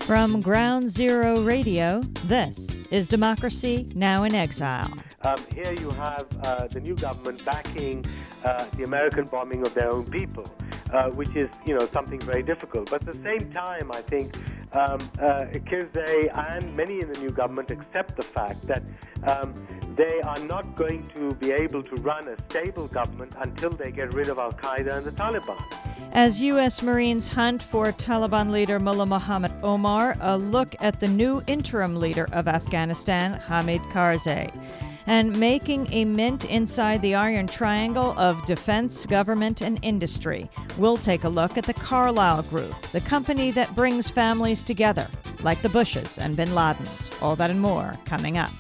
From Ground Zero Radio, this is Democracy Now! In Exile. Here you have the new government backing the American bombing of their own people, which is, something very difficult. But at the same time, I think Karzai and many in the new government accept the fact that they are not going to be able to run a stable government until they get rid of al-Qaeda and the Taliban. As U.S. Marines hunt for Taliban leader Mullah Mohammad Omar, a look at the new interim leader of Afghanistan, Hamid Karzai. And making a mint inside the Iron Triangle of defense, government, and industry. We'll take a look at the Carlyle Group, the company that brings families together, like the Bushes and Bin Ladens. All that and more coming up.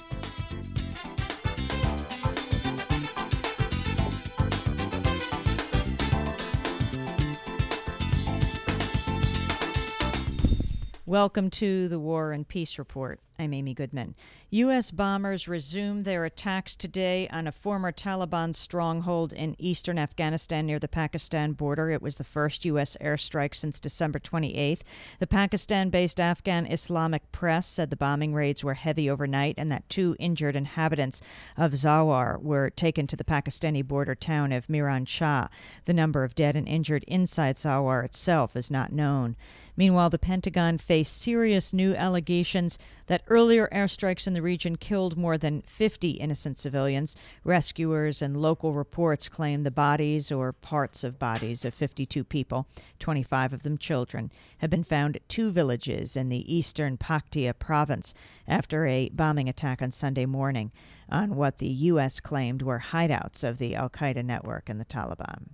Welcome to the War and Peace Report. I'm Amy Goodman. U.S. bombers resumed their attacks today on a former Taliban stronghold in eastern Afghanistan near the Pakistan border. It was the first U.S. airstrike since December 28th. The Pakistan-based Afghan Islamic Press said the bombing raids were heavy overnight and that 2 injured inhabitants of Zawar were taken to the Pakistani border town of Miran Shah. The number of dead and injured inside Zawar itself is not known. Meanwhile, the Pentagon faced serious new allegations that earlier airstrikes in the region killed more than 50 innocent civilians. Rescuers and local reports claim the bodies or parts of bodies of 52 people, 25 of them children, have been found at 2 villages in the eastern Paktia province after a bombing attack on Sunday morning on what the U.S. claimed were hideouts of the al-Qaeda network and the Taliban.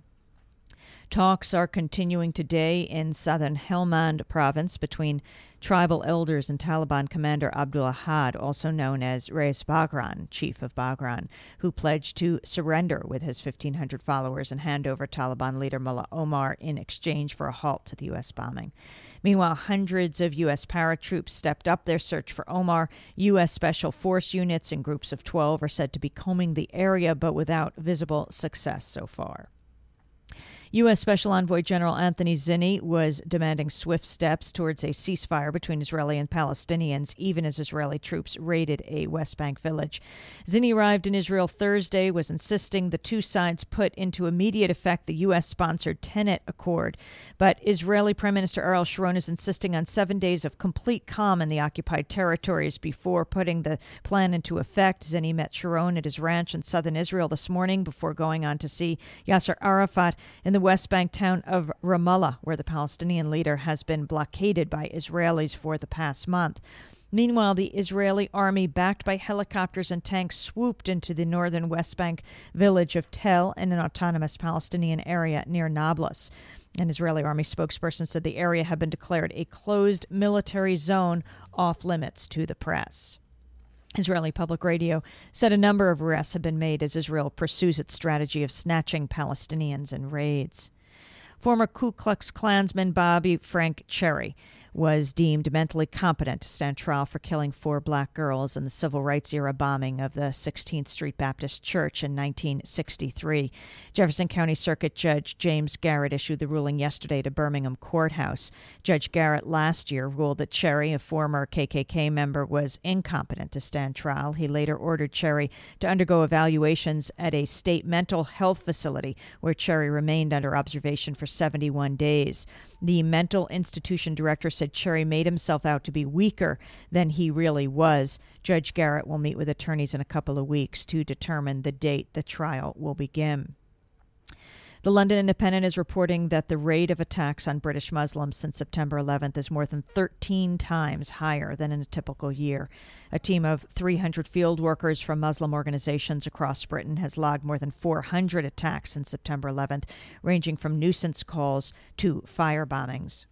Talks are continuing today in southern Helmand province between tribal elders and Taliban commander Abdul Ahad, also known as Reis Bagran, chief of Bagran, who pledged to surrender with his 1,500 followers and hand over Taliban leader Mullah Omar in exchange for a halt to the U.S. bombing. Meanwhile, hundreds of U.S. paratroops stepped up their search for Omar. U.S. Special Force units in groups of 12 are said to be combing the area, but without visible success so far. U.S. Special Envoy General Anthony Zinni was demanding swift steps towards a ceasefire between Israeli and Palestinians, even as Israeli troops raided a West Bank village. Zinni arrived in Israel Thursday, was insisting the 2 sides put into immediate effect the U.S.-sponsored Tenet Accord. But Israeli Prime Minister Ariel Sharon is insisting on 7 days of complete calm in the occupied territories before putting the plan into effect. Zinni met Sharon at his ranch in southern Israel this morning before going on to see Yasser Arafat in the West Bank town of Ramallah, where the Palestinian leader has been blockaded by Israelis for the past month. Meanwhile, the Israeli army, backed by helicopters and tanks, swooped into the northern West Bank village of Tel in an autonomous Palestinian area near Nablus. An Israeli army spokesperson said the area had been declared a closed military zone off limits to the press. Israeli Public Radio said a number of arrests have been made as Israel pursues its strategy of snatching Palestinians in raids. Former Ku Klux Klansman Bobby Frank Cherry was deemed mentally competent to stand trial for killing 4 black girls in the civil rights-era bombing of the 16th Street Baptist Church in 1963. Jefferson County Circuit Judge James Garrett issued the ruling yesterday to Birmingham Courthouse. Judge Garrett last year ruled that Cherry, a former KKK member, was incompetent to stand trial. He later ordered Cherry to undergo evaluations at a state mental health facility where Cherry remained under observation for 71 days. The mental institution director said Cherry made himself out to be weaker than he really was. Judge Garrett will meet with attorneys in a couple of weeks to determine the date the trial will begin. The London Independent is reporting that the rate of attacks on British Muslims since September 11th is more than 13 times higher than in a typical year. A team of 300 field workers from Muslim organizations across Britain has logged more than 400 attacks since September 11th, ranging from nuisance calls to fire bombings.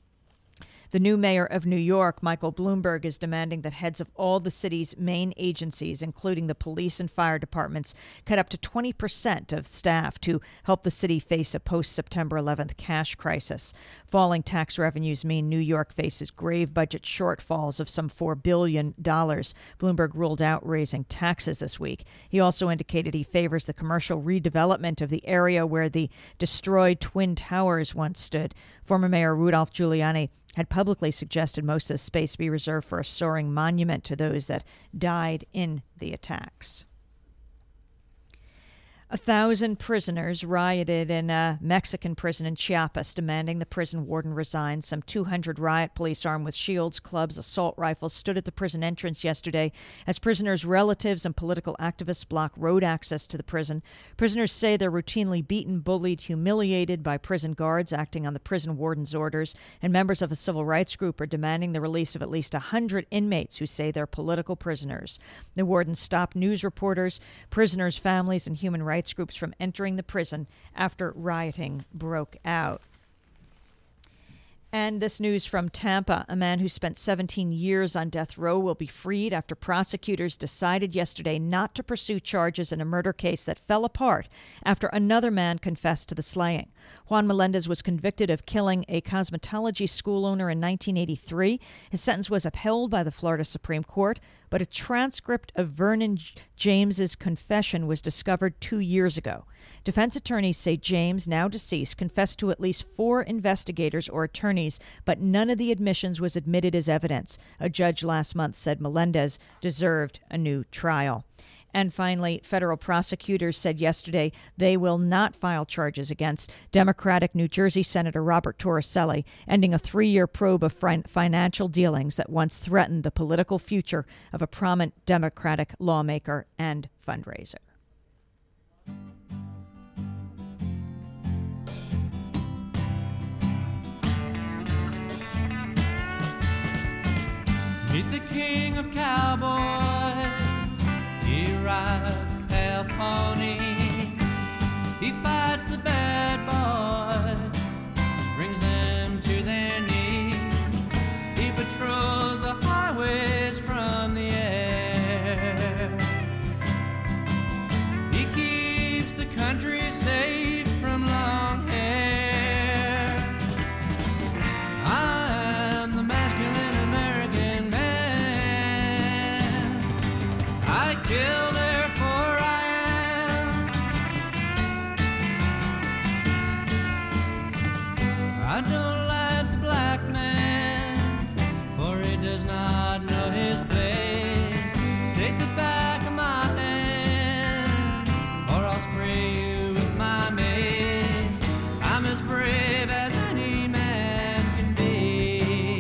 The new mayor of New York, Michael Bloomberg, is demanding that heads of all the city's main agencies, including the police and fire departments, cut up to 20% of staff to help the city face a post-September 11th cash crisis. Falling tax revenues mean New York faces grave budget shortfalls of some $4 billion. Bloomberg ruled out raising taxes this week. He also indicated he favors the commercial redevelopment of the area where the destroyed Twin Towers once stood. Former Mayor Rudolph Giuliani had publicly suggested most of the space be reserved for a soaring monument to those that died in the attacks. 1,000 prisoners rioted in a Mexican prison in Chiapas, demanding the prison warden resign. Some 200 riot police armed with shields, clubs, assault rifles stood at the prison entrance yesterday as prisoners' relatives and political activists blocked road access to the prison. Prisoners say they're routinely beaten, bullied, humiliated by prison guards acting on the prison warden's orders, and members of a civil rights group are demanding the release of at least 100 inmates who say they're political prisoners. The warden stopped news reporters, prisoners' families, and human rights groups from entering the prison after rioting broke out. And this news from Tampa. A man who spent 17 years on death row will be freed after prosecutors decided yesterday not to pursue charges in a murder case that fell apart after another man confessed to the slaying. Juan Melendez was convicted of killing a cosmetology school owner in 1983. His sentence was upheld by the Florida Supreme Court, but a transcript of Vernon James's confession was discovered 2 years ago. Defense attorneys say James, now deceased, confessed to at least 4 investigators or attorneys, but none of the admissions was admitted as evidence. A judge last month said Melendez deserved a new trial. And finally, federal prosecutors said yesterday they will not file charges against Democratic New Jersey Senator Robert Torricelli, ending a 3-year probe of financial dealings that once threatened the political future of a prominent Democratic lawmaker and fundraiser. Meet the king of cowboys. He rides a pale pony. He fights the bad boys, brings them to their knees. He patrols the highways from the air. He keeps the country safe from long hair. I'm the masculine American man. I kill, therefore I am. I don't like the black man, for he does not know his place. Take the back of my hand, or I'll spray you with my mace. I'm as brave as any man can be.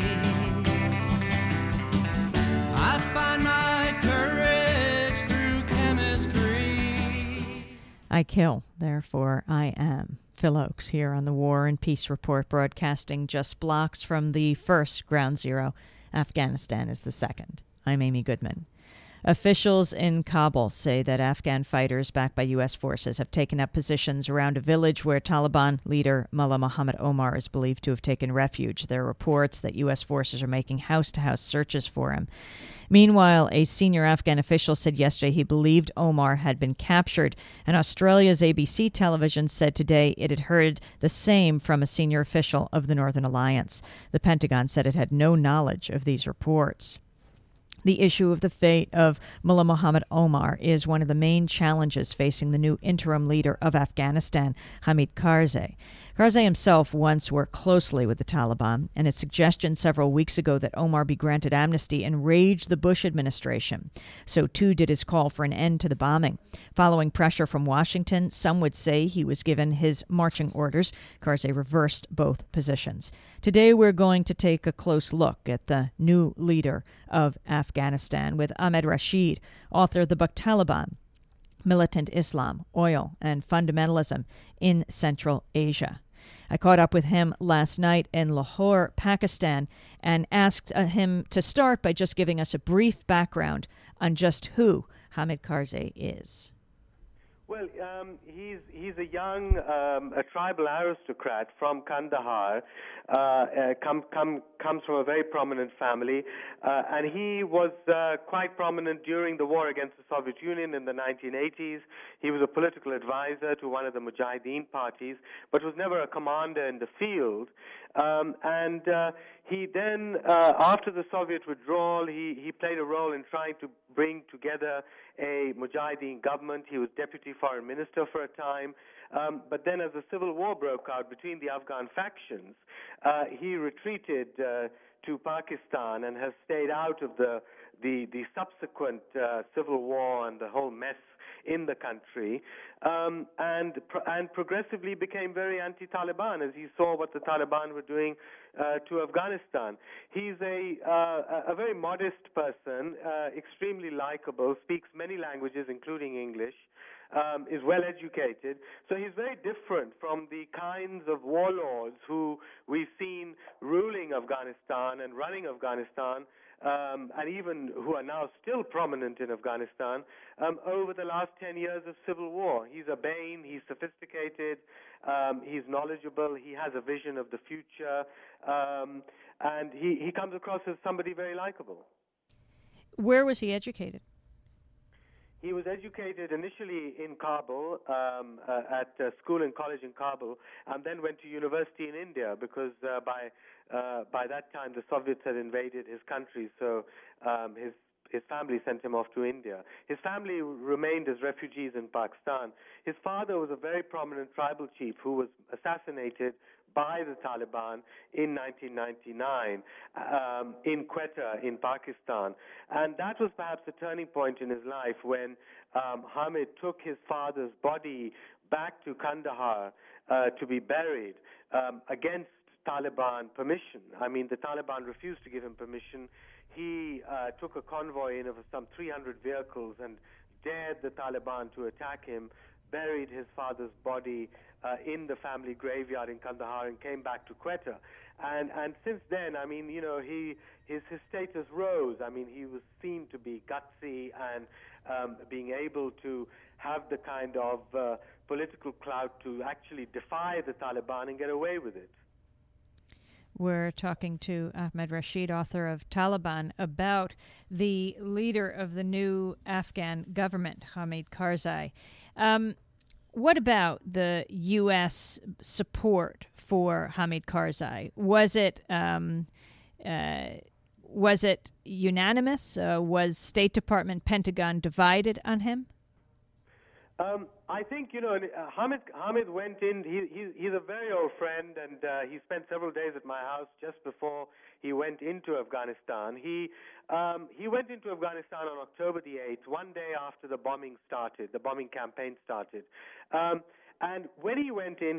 I find my courage through chemistry. I kill, therefore I am. Phil Oakes here on the War and Peace Report, broadcasting just blocks from the first ground zero. Afghanistan is the second. I'm Amy Goodman. Officials in Kabul say that Afghan fighters backed by U.S. forces have taken up positions around a village where Taliban leader Mullah Muhammad Omar is believed to have taken refuge. There are reports that U.S. forces are making house-to-house searches for him. Meanwhile, a senior Afghan official said yesterday he believed Omar had been captured, and Australia's ABC television said today it had heard the same from a senior official of the Northern Alliance. The Pentagon said it had no knowledge of these reports. The issue of the fate of Mullah Muhammad Omar is one of the main challenges facing the new interim leader of Afghanistan, Hamid Karzai. Karzai himself once worked closely with the Taliban, and his suggestion several weeks ago that Omar be granted amnesty enraged the Bush administration. So too did his call for an end to the bombing. Following pressure from Washington, some would say he was given his marching orders. Karzai reversed both positions. Today we're going to take a close look at the new leader of Afghanistan with Ahmed Rashid, author of the book Taliban: Militant Islam, Oil, and Fundamentalism in Central Asia. I caught up with him last night in Lahore, Pakistan, and asked him to start by just giving us a brief background on just who Hamid Karzai is. Well, he's a young a tribal aristocrat from Kandahar, comes from a very prominent family, and he was quite prominent during the war against the Soviet Union in the 1980s. He was a political advisor to one of the Mujahideen parties, but was never a commander in the field. He then, after the Soviet withdrawal, he played a role in trying to bring together a Mujahideen government. He was deputy foreign minister for a time. But then as the civil war broke out between the Afghan factions, he retreated to Pakistan and has stayed out of the subsequent civil war and the whole mess in the country, and progressively became very anti-Taliban as he saw what the Taliban were doing to Afghanistan. He's a very modest person, extremely likable, speaks many languages, including English, is well educated. So he's very different from the kinds of warlords who we've seen ruling Afghanistan and running Afghanistan, and even who are now still prominent in Afghanistan over the last 10 years of civil war. He's urbane, he's sophisticated, he's knowledgeable, he has a vision of the future, and he comes across as somebody very likable. Where was he educated? He was educated initially in Kabul, at school and college in Kabul, and then went to university in India because by that time the Soviets had invaded his country, so his family sent him off to India. His family remained as refugees in Pakistan. His father was a very prominent tribal chief who was assassinated by the Taliban in 1999 in Quetta in Pakistan. And that was perhaps a turning point in his life when Hamid took his father's body back to Kandahar to be buried against Taliban permission. I mean, the Taliban refused to give him permission. He took a convoy in of some 300 vehicles and dared the Taliban to attack him, buried his father's body in the family graveyard in Kandahar and came back to Quetta. And since then, I mean, you know, his status rose. I mean, he was seen to be gutsy and being able to have the kind of political clout to actually defy the Taliban and get away with it. We're talking to Ahmed Rashid, author of Taliban, about the leader of the new Afghan government, Hamid Karzai. What about the U.S. support for Hamid Karzai? Was it unanimous? Was State Department, Pentagon divided on him? I think, you know, Hamid went in. He's a very old friend, and he spent several days at my house just before he went into Afghanistan. He went into Afghanistan on October the 8th, one day after the bombing campaign started. And when he went in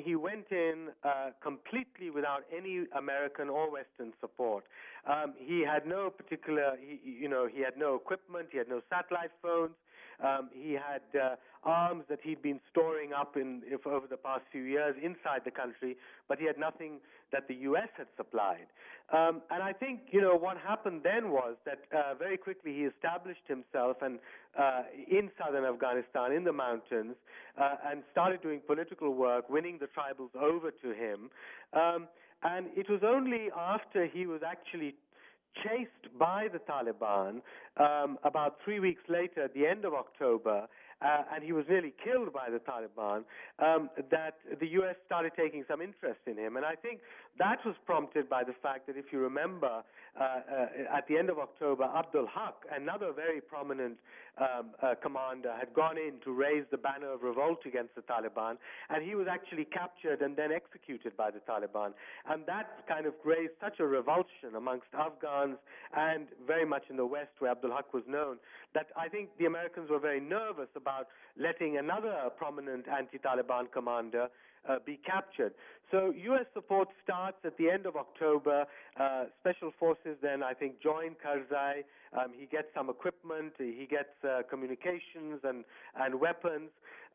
completely without any American or Western support. He had no particular, he had no equipment, he had no satellite phones. He had arms that he'd been storing up over the past few years inside the country, but he had nothing that the U.S. had supplied. And I think, you know, what happened then was that very quickly he established himself in southern Afghanistan, in the mountains, and started doing political work, winning the tribals over to him. And it was only after he was actually chased by the Taliban about 3 weeks later, at the end of October, and he was nearly killed by the Taliban, that the U.S. started taking some interest in him. And I think that was prompted by the fact that, if you remember, at the end of October, Abdul Haq, another very prominent commander, had gone in to raise the banner of revolt against the Taliban, and he was actually captured and then executed by the Taliban. And that kind of raised such a revulsion amongst Afghans and very much in the West, where Abdul Haq was known, that I think the Americans were very nervous about letting another prominent anti-Taliban commander be captured. So U.S. support starts at the end of October. Special forces then, I think, join Karzai. He gets some equipment, he gets communications and weapons.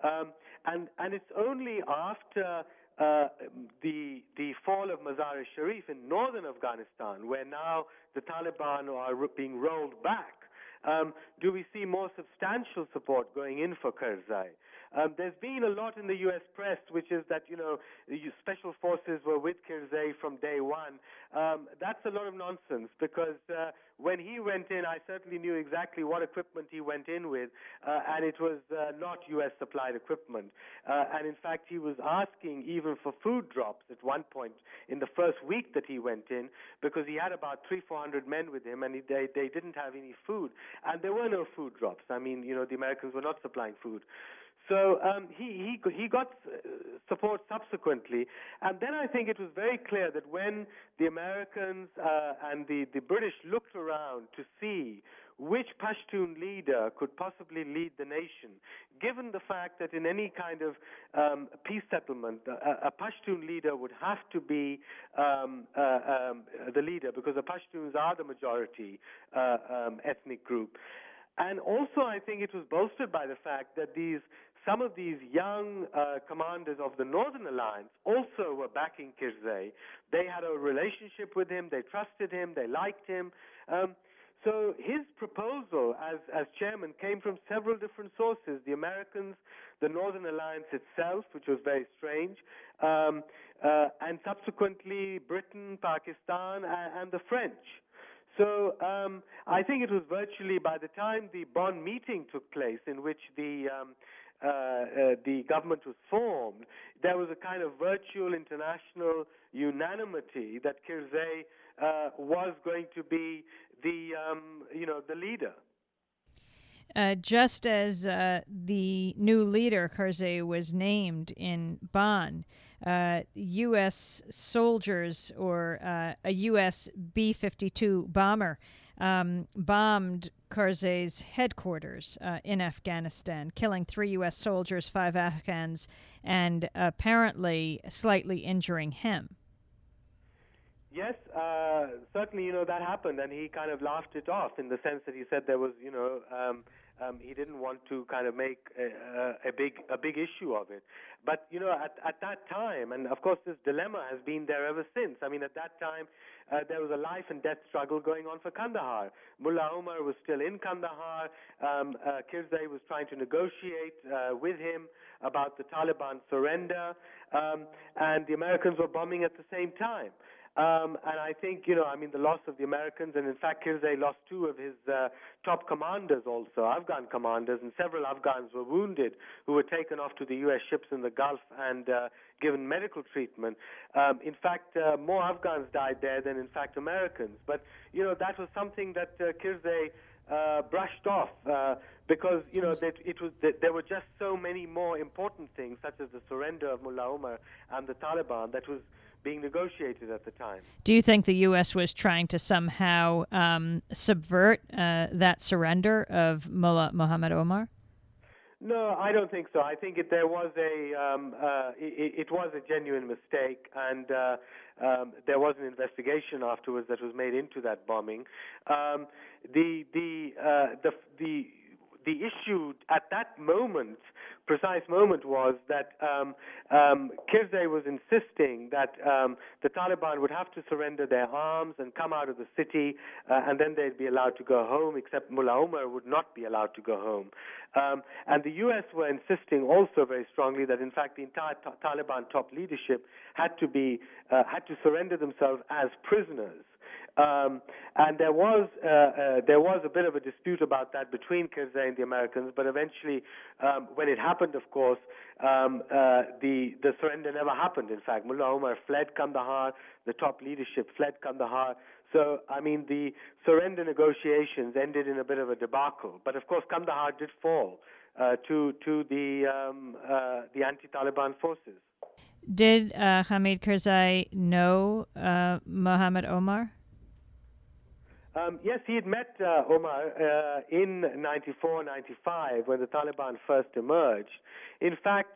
And it's only after the fall of Mazar-e-Sharif in northern Afghanistan, where now the Taliban are being rolled back, do we see more substantial support going in for Karzai. There's been a lot in the U.S. press, which is that, you know, special forces were with Karzai from day one. That's a lot of nonsense, because when he went in, I certainly knew exactly what equipment he went in with, and it was not U.S. supplied equipment. And in fact, he was asking even for food drops at one point in the first week that he went in, because he had about 300-400 men with him, and they didn't have any food. And there were no food drops. I mean, you know, the Americans were not supplying food. So he got support subsequently, and then I think it was very clear that when the Americans and the British looked around to see which Pashtun leader could possibly lead the nation, given the fact that in any kind of peace settlement, a Pashtun leader would have to be the leader, because the Pashtuns are the majority ethnic group. And also, I think it was bolstered by the fact that some of these young commanders of the Northern Alliance also were backing Karzai. They had a relationship with him, they trusted him, they liked him. So his proposal as chairman came from several different sources: the Americans, the Northern Alliance itself, which was very strange, and subsequently Britain, Pakistan, and the French. So I think it was virtually, by the time the Bonn meeting took place, in which the government was formed, there was a kind of virtual international unanimity that Karzai was going to be the leader. Just as the new leader, Karzai, was named in Bonn, U.S. soldiers, or a U.S. B-52 bomber, bombed Karzai's headquarters in Afghanistan, killing 3 U.S. soldiers, 5 Afghans, and apparently slightly injuring him. Yes, certainly, that happened, and he kind of laughed it off in the sense that he said there was, he didn't want to kind of make a big issue of it. But, at that time, and of course this dilemma has been there ever since. I mean, at that time, there was a life and death struggle going on for Kandahar. Mullah Omar was still in Kandahar. Karzai was trying to negotiate with him about the Taliban surrender, and the Americans were bombing at the same time. And I think, the loss of the Americans, and in fact Karzai lost 2 of his top commanders also, Afghan commanders, and several Afghans were wounded who were taken off to the U.S. ships in the Gulf and given medical treatment. In fact, more Afghans died there than, in fact, Americans. But, that was something that Karzai brushed off because, there were just so many more important things, such as the surrender of Mullah Omar and the Taliban, that was being negotiated at the time. Do you think the U.S. was trying to somehow subvert that surrender of Mullah Muhammad Omar? No, I don't think so. I think it was a genuine mistake, and there was an investigation afterwards that was made into that bombing. The issue at that precise moment, was that Karzai was insisting that the Taliban would have to surrender their arms and come out of the city, and then they'd be allowed to go home, except Mullah Omar would not be allowed to go home. And the U.S. were insisting also very strongly that, in fact, the entire Taliban top leadership had to surrender themselves as prisoners. And there was a bit of a dispute about that between Karzai and the Americans, but eventually, when it happened, of course, the surrender never happened. In fact, Mullah Omar fled Kandahar, the top leadership fled Kandahar. So, the surrender negotiations ended in a bit of a debacle. But of course, Kandahar did fall to the anti-Taliban forces. Did Hamid Karzai know Muhammad Omar? Yes, he had met Omar in 94, 95, when the Taliban first emerged. In fact,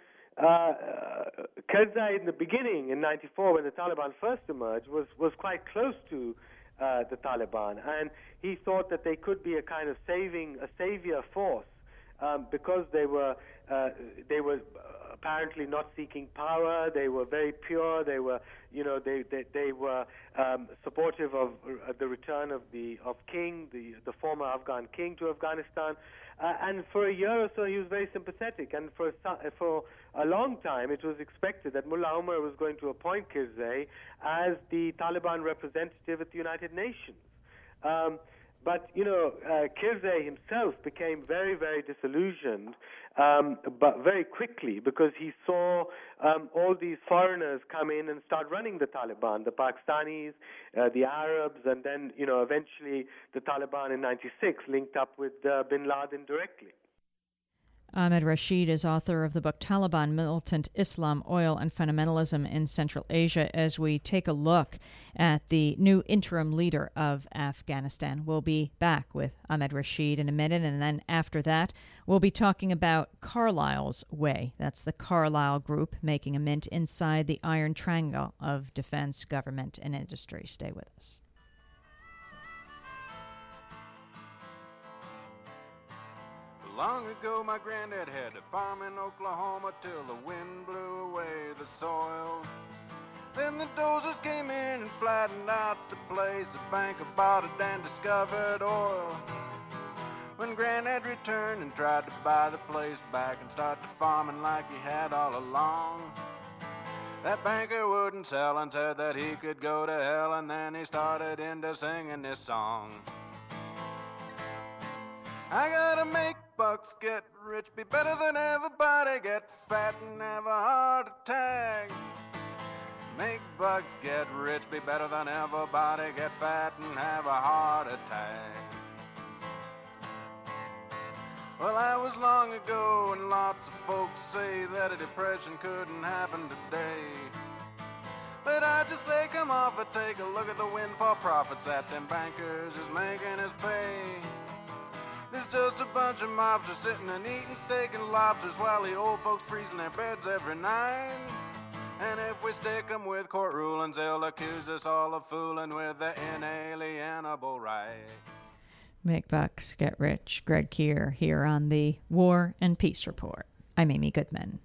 Karzai in the beginning, in 94, when the Taliban first emerged, was quite close to the Taliban, and he thought that they could be a kind of savior force, because they were apparently not seeking power. They were very pure. They were, they were supportive of the return of King, the former Afghan king, to Afghanistan. And for a year or so, he was very sympathetic. And for a long time, it was expected that Mullah Omar was going to appoint Karzai as the Taliban representative at the United Nations. But, Karzai himself became very, very disillusioned, but very quickly, because he saw all these foreigners come in and start running the Taliban, the Pakistanis, the Arabs, and then, eventually the Taliban in 96 linked up with bin Laden directly. Ahmed Rashid is author of the book Taliban, Militant Islam, Oil, and Fundamentalism in Central Asia, as we take a look at the new interim leader of Afghanistan. We'll be back with Ahmed Rashid in a minute, and then after that, we'll be talking about Carlyle's Way. That's the Carlyle Group making a mint inside the iron triangle of defense, government, and industry. Stay with us. Long ago, my granddad had a farm in Oklahoma till the wind blew away the soil. Then the dozers came in and flattened out the place. A banker bought it and discovered oil. When Granddad returned and tried to buy the place back and start the farming like he had all along, that banker wouldn't sell and said that he could go to hell, and then he started into singing this song. I gotta make bucks, get rich, be better than everybody, get fat and have a heart attack. Make bucks, get rich, be better than everybody, get fat and have a heart attack. Well, I was long ago, and lots of folks say that a depression couldn't happen today. But I just say, come off and take a look at the windfall profits that them bankers is making us pay. There's just a bunch of mobsters sitting and eating steak and lobsters while the old folks freeze in their beds every night. And if we stick them with court rulings, they'll accuse us all of fooling with the inalienable right. Make bucks, get rich. Greg Keir here on the War and Peace Report. I'm Amy Goodman.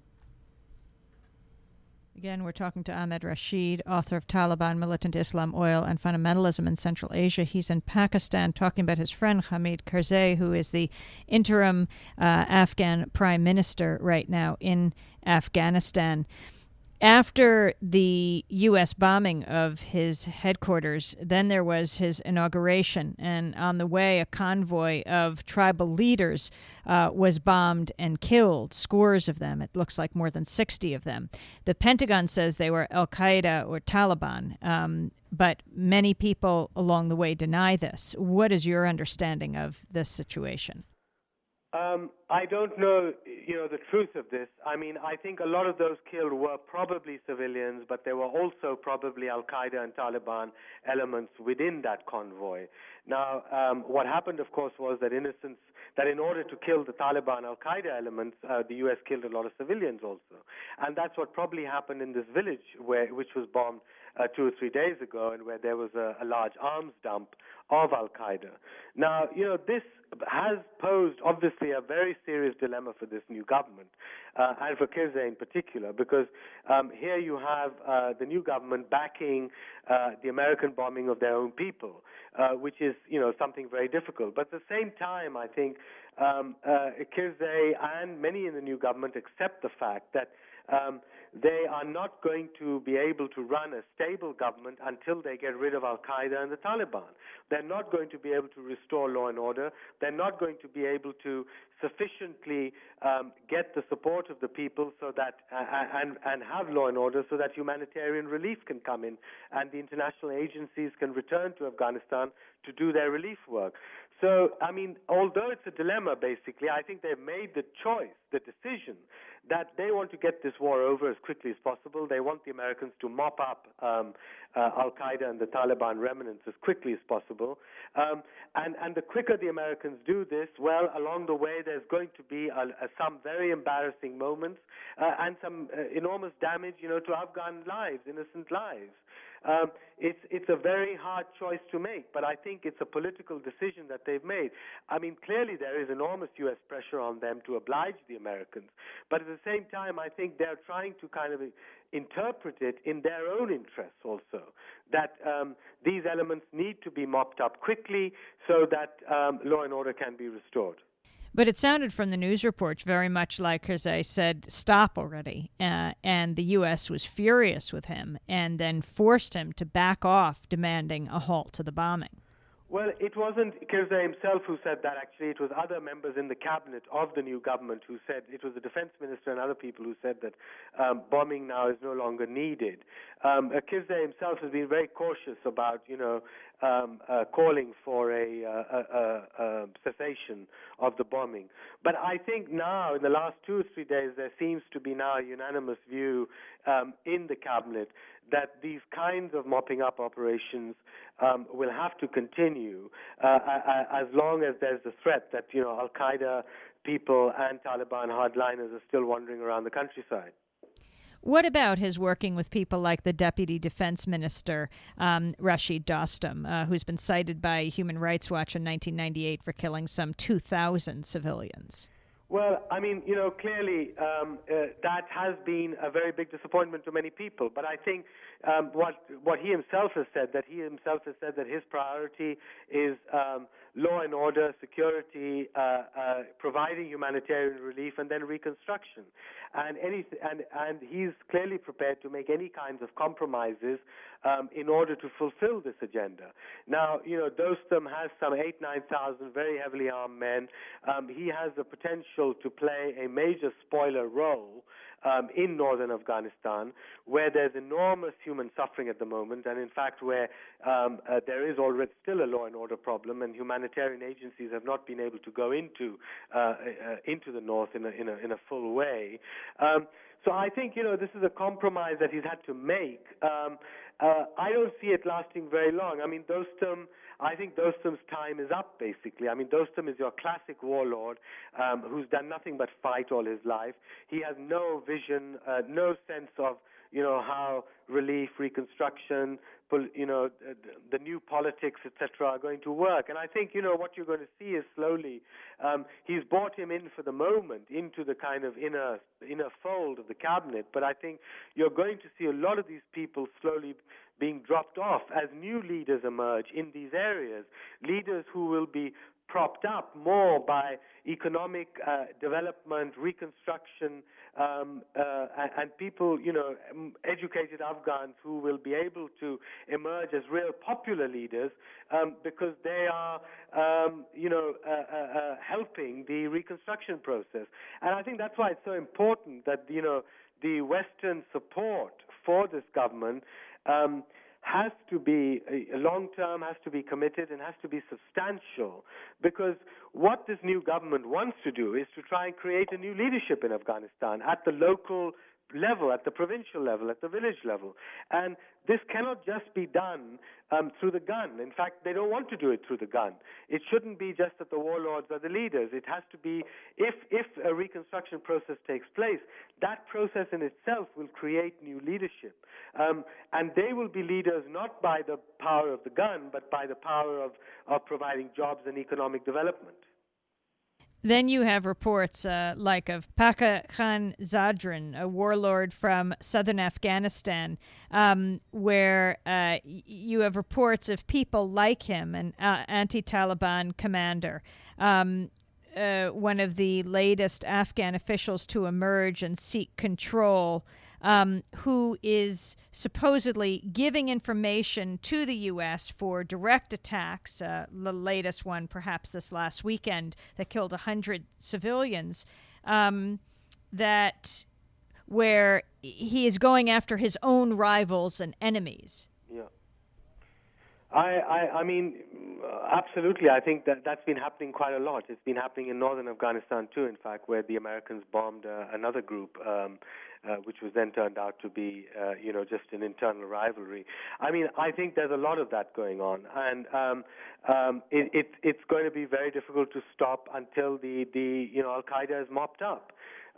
Again, we're talking to Ahmed Rashid, author of Taliban, Militant Islam, Oil, and Fundamentalism in Central Asia. He's in Pakistan talking about his friend Hamid Karzai, who is the interim Afghan prime minister right now in Afghanistan. After the U.S. bombing of his headquarters, then there was his inauguration, and on the way, a convoy of tribal leaders was bombed and killed, scores of them. It looks like more than 60 of them. The Pentagon says they were al-Qaeda or Taliban, but many people along the way deny this. What is your understanding of this situation? I don't know, the truth of this. I mean, I think a lot of those killed were probably civilians, but there were also probably Al-Qaeda and Taliban elements within that convoy. Now, what happened, of course, was that in order to kill the Taliban Al-Qaeda elements, the U.S. killed a lot of civilians also. And that's what probably happened in this village which was bombed 2 or 3 days ago, and where there was a large arms dump of Al-Qaeda. Now, this has posed, obviously, a very serious dilemma for this new government, and for Karzai in particular, because here you have the new government backing the American bombing of their own people, which is, something very difficult. But at the same time, I think Karzai and many in the new government accept the fact that they are not going to be able to run a stable government until they get rid of Al-Qaeda and the Taliban. They're not going to be able to restore law and order. They're not going to be able to sufficiently get the support of the people so that and have law and order so that humanitarian relief can come in and the international agencies can return to Afghanistan to do their relief work. So, I mean, although it's a dilemma, basically, I think they've made the choice, the decision, that they want to get this war over as quickly as possible. They want the Americans to mop up Al-Qaeda and the Taliban remnants as quickly as possible. And the quicker the Americans do this, well, along the way, there's going to be some very embarrassing moments and some enormous damage, to Afghan lives, innocent lives. It's a very hard choice to make, but I think it's a political decision that they've made. I mean, clearly there is enormous U.S. pressure on them to oblige the Americans, but at the same time, I think they're trying to kind of interpret it in their own interests also, that these elements need to be mopped up quickly so that law and order can be restored. But it sounded from the news reports very much like Karzai said, stop already. And the U.S. was furious with him and then forced him to back off, demanding a halt to the bombing. Well, it wasn't Karzai himself who said that, actually. It was other members in the cabinet of the new government who said, it was the defense minister and other people who said that bombing now is no longer needed. Karzai himself has been very cautious about, calling for a cessation of the bombing. But I think now, in the last 2 or 3 days, there seems to be now a unanimous view in the cabinet that these kinds of mopping up operations will have to continue as long as there's the threat that, Al-Qaeda people and Taliban hardliners are still wandering around the countryside. What about his working with people like the Deputy Defense Minister, Rashid Dostum, who's been cited by Human Rights Watch in 1998 for killing some 2,000 civilians? Well, I mean, clearly that has been a very big disappointment to many people. But I think what he himself has said, that his priority is law and order, security, providing humanitarian relief, and then reconstruction. And he's clearly prepared to make any kinds of compromises in order to fulfill this agenda. Now, Dostum has some 8,000-9,000 very heavily armed men. He has the potential to play a major spoiler role in northern Afghanistan, where there's enormous human suffering at the moment, and in fact where there is already still a law and order problem, and humanitarian agencies have not been able to go into the north in a full way. So I think this is a compromise that he's had to make. I don't see it lasting very long. I think Dostum's time is up, basically. I mean, Dostum is your classic warlord who's done nothing but fight all his life. He has no vision, no sense of, how relief, reconstruction, the new politics, etc., are going to work. And I think, what you're going to see is slowly, he's brought him in for the moment into the kind of inner fold of the cabinet. But I think you're going to see a lot of these people slowly being dropped off as new leaders emerge in these areas, leaders who will be propped up more by economic development, reconstruction, and people, educated Afghans who will be able to emerge as real popular leaders because they are, helping the reconstruction process. And I think that's why it's so important that, the Western support for this government has to be long-term, has to be committed, and has to be substantial, because what this new government wants to do is to try and create a new leadership in Afghanistan at the local level, at the provincial level, at the village level. And this cannot just be done through the gun. In fact, they don't want to do it through the gun. It shouldn't be just that the warlords are the leaders. It has to be, if a reconstruction process takes place, that process in itself will create new leadership. And they will be leaders not by the power of the gun, but by the power of providing jobs and economic development. Then you have reports like of Paka Khan Zadran, a warlord from southern Afghanistan, where you have reports of people like him, an anti-Taliban commander, one of the latest Afghan officials to emerge and seek control, who is supposedly giving information to the U.S. for direct attacks, the latest one perhaps this last weekend that killed 100 civilians, where he is going after his own rivals and enemies. Yeah. I mean, absolutely. I think that's been happening quite a lot. It's been happening in northern Afghanistan too, in fact, where the Americans bombed another group, which was then turned out to be, just an internal rivalry. I mean, I think there's a lot of that going on, and it's going to be very difficult to stop until the Al-Qaeda is mopped up.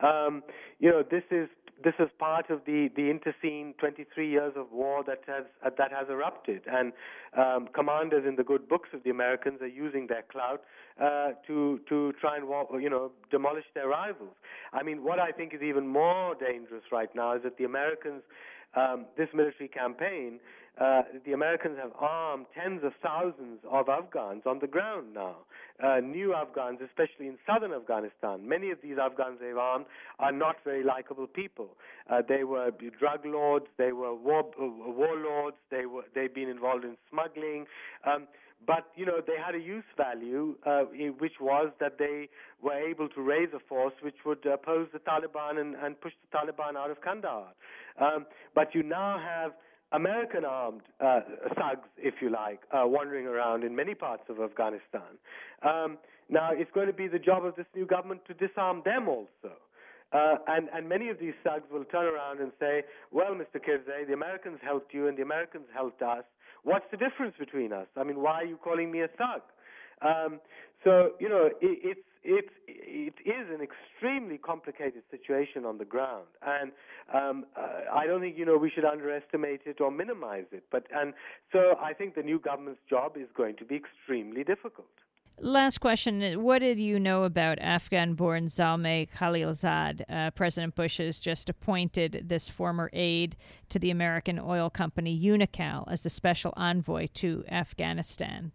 This is part of the intercene 23 years of war that has erupted, and commanders in the good books of the Americans are using their clout to try and demolish their rivals. I mean, what I think is even more dangerous right now is that the Americans, this military campaign, the Americans have armed tens of thousands of Afghans on the ground now, new Afghans, especially in southern Afghanistan. Many of these Afghans they've armed are not very likable people. They were drug lords, they were warlords, they've been involved in smuggling. But, they had a use value, which was that they were able to raise a force which would oppose the Taliban and push the Taliban out of Kandahar. But you now have American armed thugs, if you like, wandering around in many parts of Afghanistan. Now, it's going to be the job of this new government to disarm them also. And many of these thugs will turn around and say, well, Mr. Kirzai, the Americans helped you and the Americans helped us. What's the difference between us? I mean, why are you calling me a thug? So, you know, it is an extremely complicated situation on the ground, and I don't think, you know, we should underestimate it or minimize it. And so I think the new government's job is going to be extremely difficult. Last question. What did you know about Afghan-born Zalmay Khalilzad? President Bush has just appointed this former aide to the American oil company Unocal as the special envoy to Afghanistan.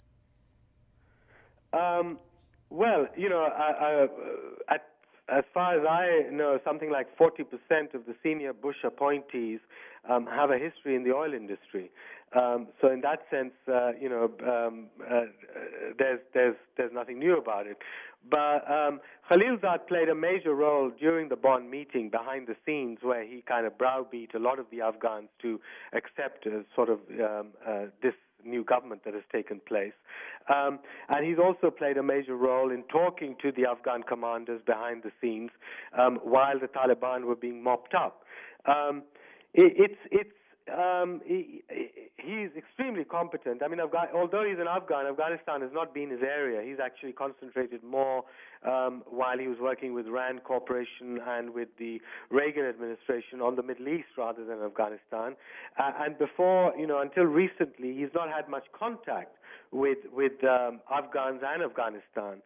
Well, you know, as far as I know, something like 40% of the senior Bush appointees have a history in the oil industry. So in that sense, you know, there's nothing new about it. But Khalilzad played a major role during the Bonn meeting behind the scenes, where he kind of browbeat a lot of the Afghans to accept sort of this new government that has taken place. And he's also played a major role in talking to the Afghan commanders behind the scenes while the Taliban were being mopped up. He's extremely competent. I mean, although he's an Afghan, Afghanistan has not been his area. He's actually concentrated more while he was working with RAND Corporation and with the Reagan administration on the Middle East rather than Afghanistan. And before, you know, until recently, he's not had much contact with Afghans and Afghanistan.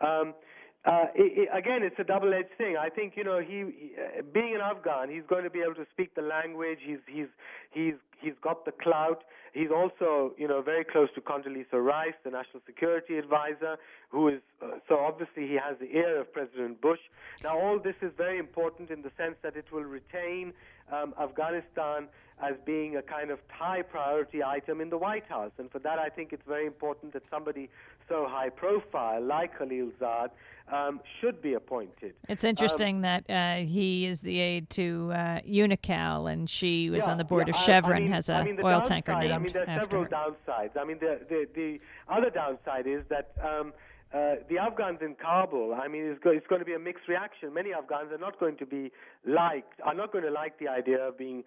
Again, it's a double-edged thing. I think, you know, being an Afghan, he's going to be able to speak the language. He's got the clout. He's also, you know, very close to Condoleezza Rice, the national security advisor, who is so obviously he has the ear of President Bush. Now, all this is very important in the sense that it will retain Afghanistan as being a kind of high priority item in the White House. And for that, I think it's very important that somebody so high profile like Khalilzad should be appointed. It's interesting that he is the aide to Unocal, and she was on the board of Chevron, has an oil tanker named after her. I mean, there are several downsides. I mean, the other downside is that the Afghans in Kabul, I mean, it's going to be a mixed reaction. Many Afghans are not going to like the idea of being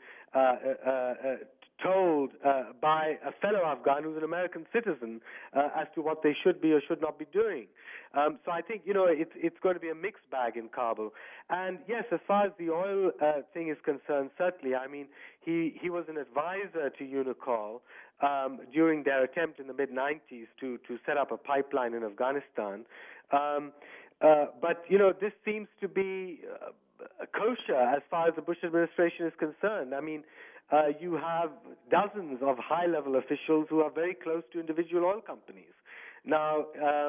told by a fellow Afghan who's an American citizen as to what they should be or should not be doing. So I think, you know, it's going to be a mixed bag in Kabul. And yes, as far as the oil thing is concerned, certainly, I mean, he was an advisor to Unocal during their attempt in the mid-90s to set up a pipeline in Afghanistan. But, you know, this seems to be kosher as far as the Bush administration is concerned. I mean, you have dozens of high-level officials who are very close to individual oil companies. Now,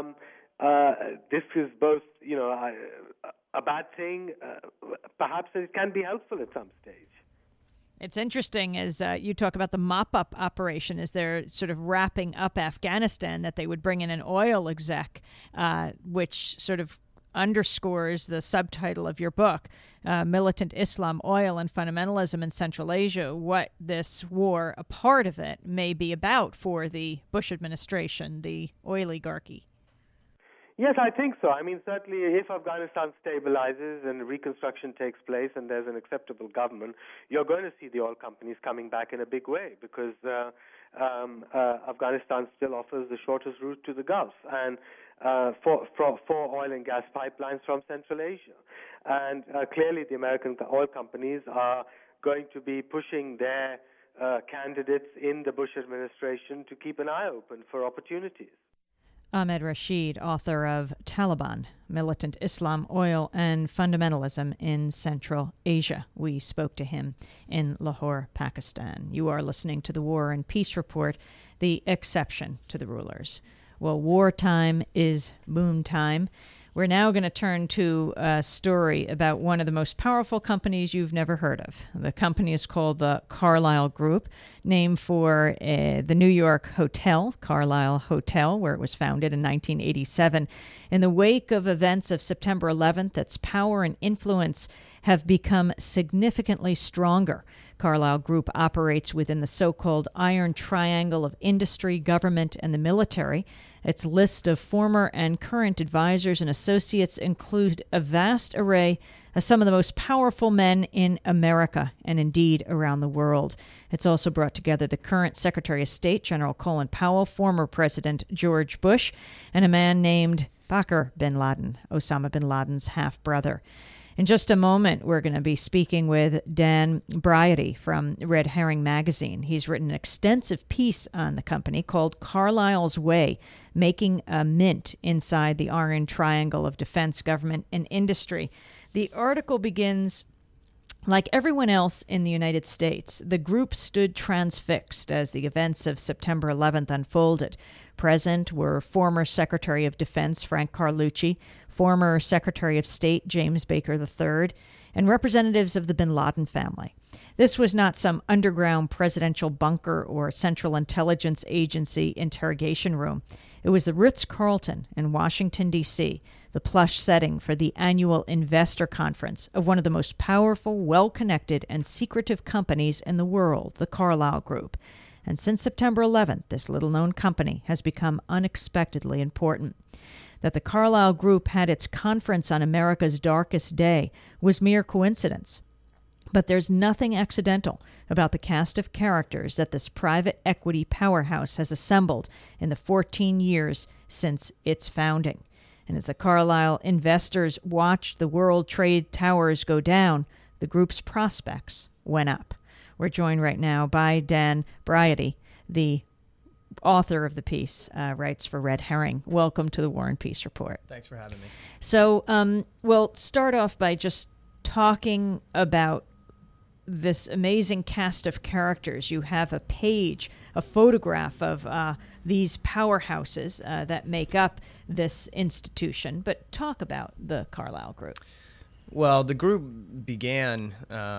this is both, you know, a bad thing. Perhaps it can be helpful at some stage. It's interesting as you talk about the mop-up operation as they're sort of wrapping up Afghanistan, that they would bring in an oil exec, which sort of underscores the subtitle of your book, Militant Islam, Oil and Fundamentalism in Central Asia, what this war, a part of it, may be about for the Bush administration, the oligarchy. Yes, I think so. I mean, certainly if Afghanistan stabilizes and reconstruction takes place and there's an acceptable government, you're going to see the oil companies coming back in a big way because Afghanistan still offers the shortest route to the Gulf and for oil and gas pipelines from Central Asia. And clearly the American oil companies are going to be pushing their candidates in the Bush administration to keep an eye open for opportunities. Ahmed Rashid, author of Taliban, Militant Islam, Oil and Fundamentalism in Central Asia. We spoke to him in Lahore, Pakistan. You are listening to the War and Peace Report, the exception to the rulers. Well, wartime is boom time. We're now going to turn to a story about one of the most powerful companies you've never heard of. The company is called the Carlyle Group, named for the New York hotel, Carlyle Hotel, where it was founded in 1987. In the wake of events of September 11th, its power and influence have become significantly stronger. Carlyle Group operates within the so-called Iron Triangle of industry, government, and the military. Its list of former and current advisors and associates include a vast array of some of the most powerful men in America and indeed around the world. It's also brought together the current Secretary of State, General Colin Powell, former President George Bush, and a man named Bakr bin Laden, Osama bin Laden's half-brother. In just a moment, we're going to be speaking with Dan Briety from Red Herring Magazine. He's written an extensive piece on the company called Carlyle's Way, Making a Mint Inside the Iron Triangle of Defense, Government, and Industry. The article begins, like everyone else in the United States, the group stood transfixed as the events of September 11th unfolded. Present were former Secretary of Defense Frank Carlucci, former Secretary of State James Baker III, and representatives of the bin Laden family. This was not some underground presidential bunker or Central Intelligence Agency interrogation room. It was the Ritz-Carlton in Washington, D.C., the plush setting for the annual investor conference of one of the most powerful, well-connected, and secretive companies in the world, the Carlyle Group. And since September 11th, this little-known company has become unexpectedly important. That the Carlyle Group had its conference on America's darkest day was mere coincidence. But there's nothing accidental about the cast of characters that this private equity powerhouse has assembled in the 14 years since its founding. And as the Carlyle investors watched the World Trade Towers go down, the group's prospects went up. We're joined right now by Dan Briety, the author of the piece, writes for Red Herring. Welcome to the War and Peace Report. Thanks for having me. So, we'll start off by just talking about this amazing cast of characters. You have a page, a photograph of these powerhouses that make up this institution. But talk about the Carlyle Group. Well, the group began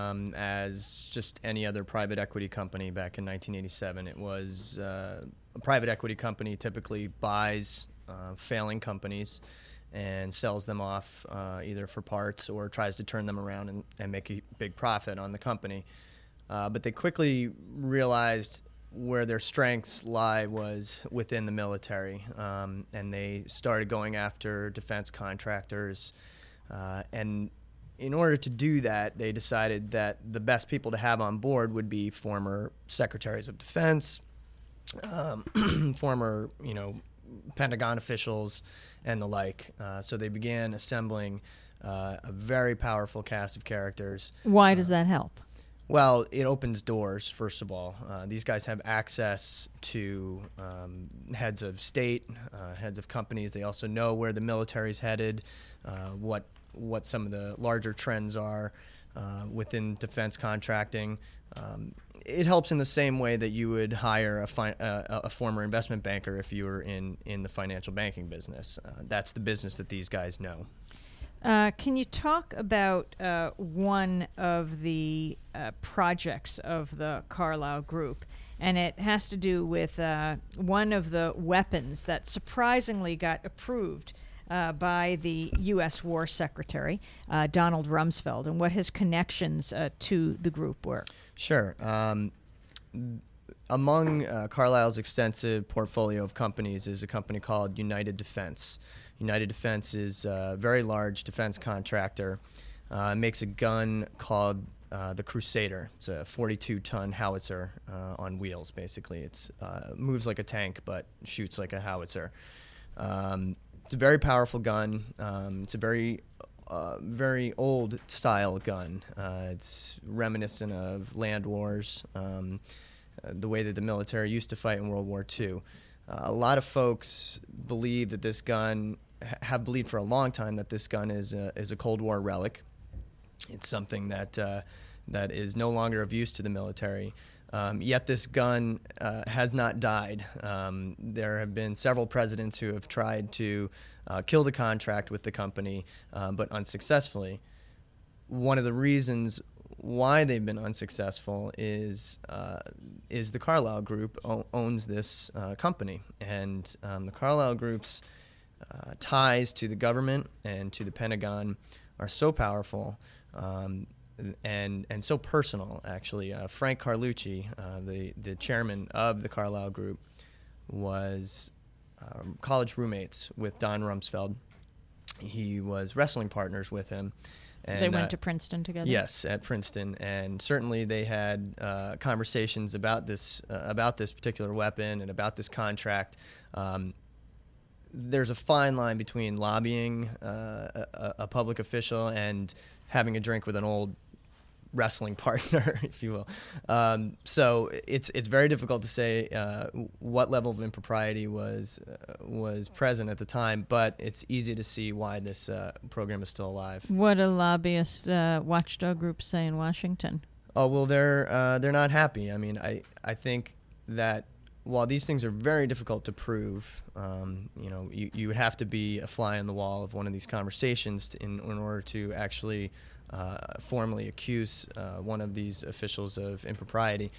as just any other private equity company back in 1987. It was a private equity company typically buys failing companies and sells them off either for parts or tries to turn them around and make a big profit on the company. But they quickly realized where their strengths lie was within the military, and they started going after defense contractors. And in order to do that, they decided that the best people to have on board would be former secretaries of defense, former, Pentagon officials, and the like. So they began assembling a very powerful cast of characters. Why does that help? Well, it opens doors, first of all. These guys have access to heads of state, heads of companies. They also know where the military's headed, what some of the larger trends are within defense contracting. It helps in the same way that you would hire a former investment banker if you were in the financial banking business. That's the business that these guys know. Can you talk about one of the projects of the Carlyle Group? And it has to do with one of the weapons that surprisingly got approved by the U.S. War Secretary, Donald Rumsfeld, and what his connections to the group were. Sure. Among Carlyle's extensive portfolio of companies is a company called United Defense. United Defense is a very large defense contractor. Makes a gun called the Crusader. It's a 42-ton howitzer on wheels, basically. It moves like a tank but shoots like a howitzer. It's a very powerful gun. It's a very old style gun. It's reminiscent of land wars, the way that the military used to fight in World War II. A lot of folks believe that this gun, have believed for a long time that this gun is a Cold War relic. It's something that is no longer of use to the military. Yet this gun has not died. There have been several presidents who have tried to kill the contract with the company, but unsuccessfully. One of the reasons why they've been unsuccessful is the Carlyle Group owns this company, and the Carlyle Group's ties to the government and to the Pentagon are so powerful and so personal, actually. Frank Carlucci, the chairman of the Carlyle Group, was college roommates with Don Rumsfeld. He was wrestling partners with him. And, they went to Princeton together? Yes, at Princeton, and certainly they had conversations about this particular weapon and about this contract. There's a fine line between lobbying a public official and having a drink with an old wrestling partner, if you will. So it's very difficult to say what level of impropriety was present at the time, but it's easy to see why this program is still alive. What do lobbyist watchdog groups say in Washington? Oh, well, they're not happy. I mean, I think that while these things are very difficult to prove, you would have to be a fly on the wall of one of these conversations in order to actually formally accuse one of these officials of impropriety.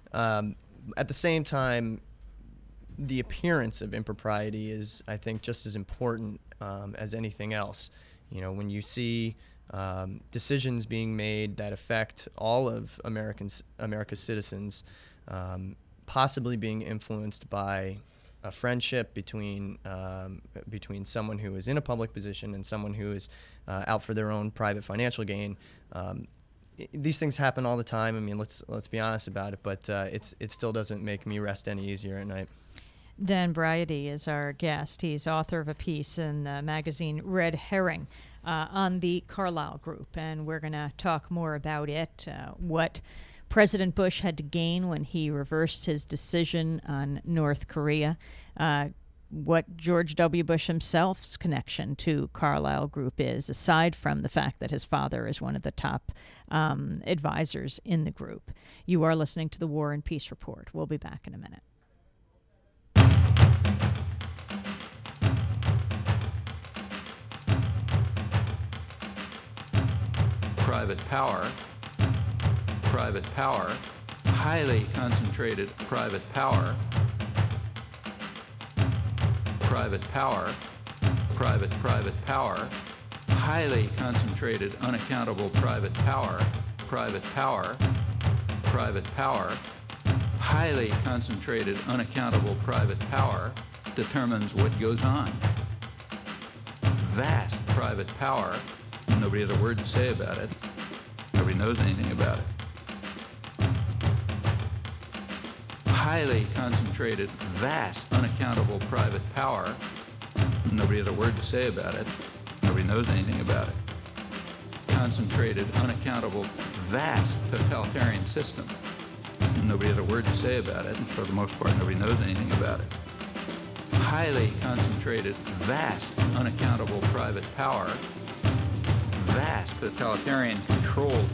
At the same time, the appearance of impropriety is, I think, just as important as anything else. When you see decisions being made that affect all of America's citizens, possibly being influenced by a friendship between someone who is in a public position and someone who is out for their own private financial gain. These things happen all the time. I mean, let's be honest about it. But it still doesn't make me rest any easier at night. Dan Briody is our guest. He's author of a piece in the magazine Red Herring on the Carlyle Group, and we're going to talk more about it. What President Bush had to gain when he reversed his decision on North Korea, what George W. Bush himself's connection to Carlyle Group is, aside from the fact that his father is one of the top advisors in the group. You are listening to the War and Peace Report. We'll be back in a minute. Private power, highly concentrated private power, highly concentrated unaccountable private power, highly concentrated unaccountable private power determines what goes on. Vast private power, nobody has a word to say about it. Nobody knows anything about it. Highly concentrated, vast, unaccountable private power. Nobody has a word to say about it. Nobody knows anything about it. Concentrated, unaccountable, vast totalitarian system. Nobody has a word to say about it, and for the most part, nobody knows anything about it. Highly concentrated, vast, unaccountable private power. Vast totalitarian controlled,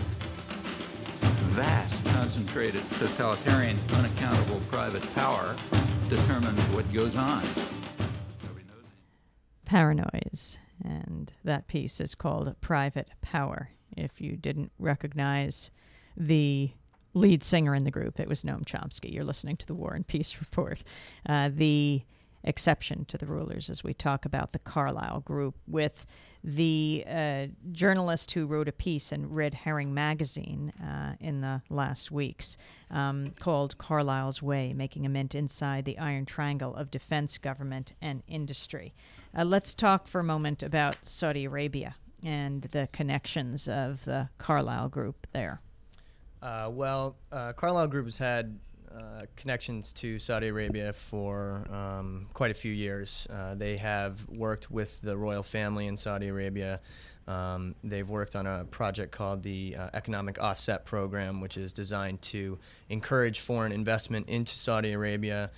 vast concentrated totalitarian unaccountable private power determines what goes on. Nobody knows anything. Paranoise, and that piece is called Private Power. If you didn't recognize the lead singer in the group, it was Noam Chomsky. You're listening to the War and Peace Report. The exception to the rulers as we talk about the Carlyle Group with the journalist who wrote a piece in Red Herring magazine in the last weeks called Carlyle's Way, Making a Mint Inside the Iron Triangle of Defense, Government, and Industry. Let's talk for a moment about Saudi Arabia and the connections of the Carlyle Group there. Carlyle Group has had connections to Saudi Arabia for quite a few years. They have worked with the royal family in Saudi Arabia. They've worked on a project called the Economic Offset Program, which is designed to encourage foreign investment into Saudi Arabia